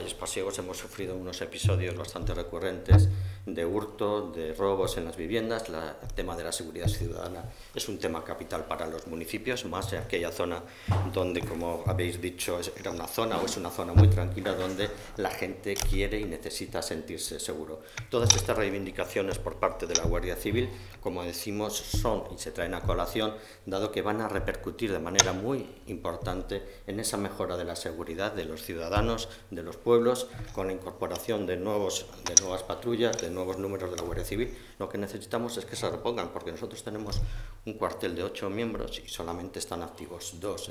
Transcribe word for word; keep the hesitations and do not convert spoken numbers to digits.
Valles Pasiegos hemos sufrido unos episodios bastante recurrentes de hurto, de robos en las viviendas. La, el tema de la seguridad ciudadana es un tema capital para los municipios, más en aquella zona donde, como habéis dicho, era una zona o es una zona muy tranquila donde la gente quiere y necesita sentirse seguro. Todas estas reivindicaciones por parte de la Guardia Civil, como decimos, son y se traen a colación, dado que van a repercutir de manera muy importante en esa mejora de la seguridad de los ciudadanos, de los pueblos, con la incorporación de, nuevos, de nuevas patrullas, de nuevos números de la Guardia Civil. Lo que necesitamos es que se repongan, porque nosotros tenemos un cuartel de ocho miembros y solamente están activos dos.